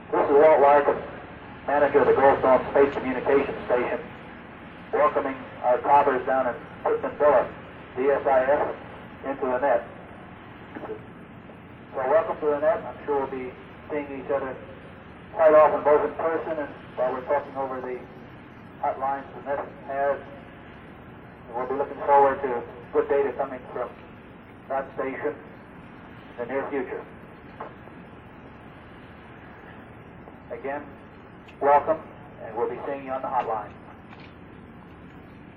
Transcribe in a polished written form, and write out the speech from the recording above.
This is Walt Larkin, manager of the Goldstone Space Communications Station, welcoming our commers down in Pittman-Villa, DSIS, into the net. So welcome to the net. I'm sure we'll be seeing each other quite often, both in person and while we're talking over the hotlines the net has. And we'll be looking forward to good data coming from that station in the near future. Again, welcome, and we'll be seeing you on the hotline.